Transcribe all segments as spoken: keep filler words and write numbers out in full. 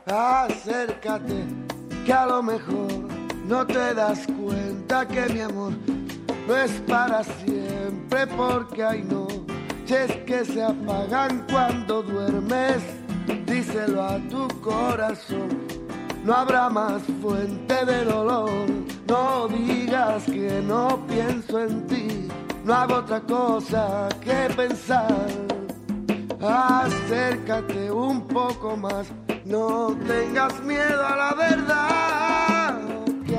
Acércate, que a lo mejor no te das cuenta que mi amor no es para siempre, porque hay noches que se apagan cuando duermes. Díselo a tu corazón, no habrá más fuente de dolor. No digas que no pienso en ti, no hago otra cosa que pensar. Acércate un poco más, no tengas miedo a la verdad que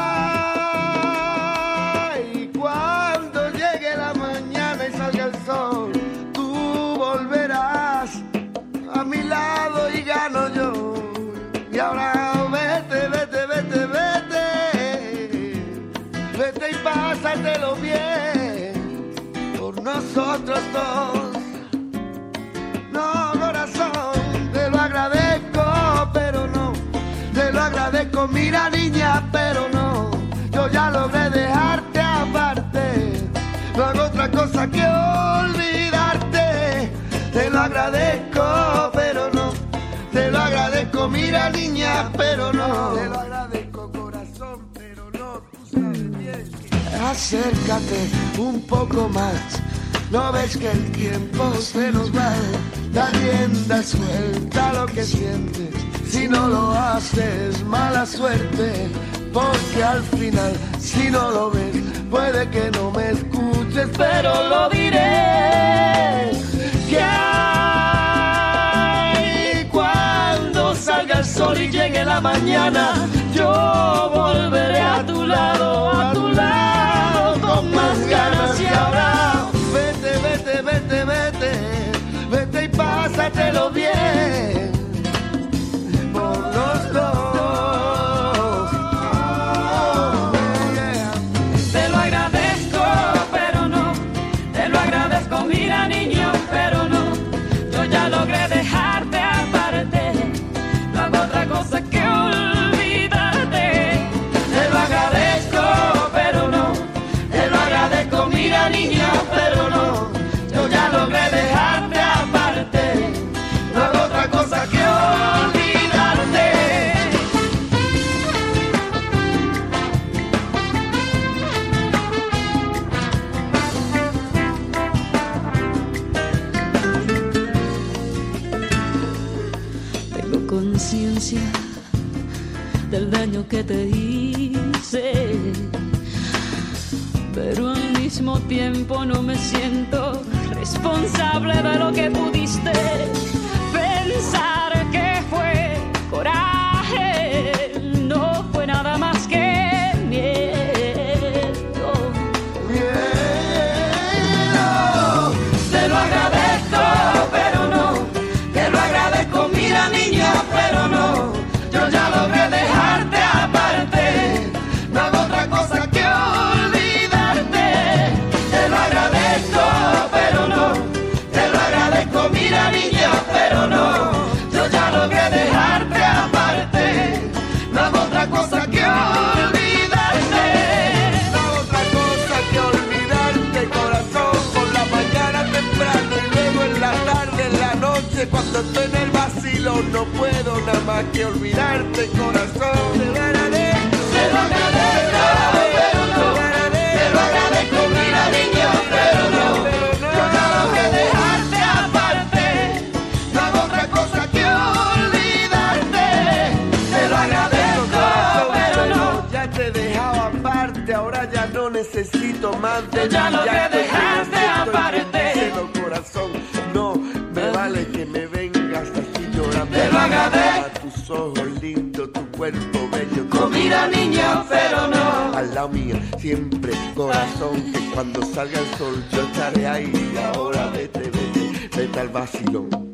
hay. Cuando llegue la mañana y salga el sol, tú volverás a mi lado y gano yo. Y ahora vete, vete, vete, vete, vete y pásatelo bien por nosotros dos. No, corazón, te lo agradezco, pero no, te lo agradezco, mira niña, pero no, yo ya logré dejarte aparte, no hago otra cosa que olvidarte. Te lo agradezco, pero no, te lo agradezco, mira niña, pero no, te lo agradezco, corazón, pero no, tú sabes bien. Acércate un poco más, no ves que el tiempo se nos va, da rienda suelta a lo que sientes, si no lo haces mala suerte, porque al final si no lo ves puede que no me escuches, pero lo diré. Que hay cuando salga el sol y llegue la mañana, yo volveré a tu lado, a tu lado con más ganas. Y ahora vete, vete, vete, vete, vete y pásatelo bien por los dos. Oh, yeah. Te lo agradezco, pero no, te lo agradezco, mira niño, pero no, yo ya logré dejarte aparte, no hago otra cosa que olvidarte. Te lo agradezco, pero no, te lo agradezco, mira niña, pero no, yo ya logré dejarte aparte, no hago otra cosa que olvidarte. Tengo conciencia del daño que te hice, pero al mismo tiempo no me siento responsable de lo que pudiste pensar que fue coraje, no fue nada más que miedo. Miedo. Te lo agradezco, pero no, te lo agradezco, mira niña, pero no, yo ya logré dejarte aparte, no hago otra cosa que olvidarte. Te lo agradezco, pero no, te lo agradezco, mira niña, pero no, yo ya logré dejarte aparte, no hago otra cosa que olvidarte. No hago otra cosa que olvidarte, corazón, por la mañana temprano y luego en la tarde, en la noche, cuando estoy en el vacilo, no puedo nada más que olvidarte, corazón. Te lo agradezco, te lo agradezco, pero no, te lo agradezco, mira niña, pero no, yo ya logré dejarte aparte, no hago otra cosa que olvidarte. Te lo agradezco, pero no, ya te he dejado aparte, ahora ya no necesito más de Yo ya ti, logré estoy dejarte listo, estoy aparte. diciendo, corazón, no me vale que me vengas así llorando. Te lo agradezco. A tus ojos lindos, tu cuerpo bello, Oh, mira niña, pero no, al lado mío siempre, corazón, que cuando salga el sol yo estaré ahí. Ahora vete, vete, vete al vacilón.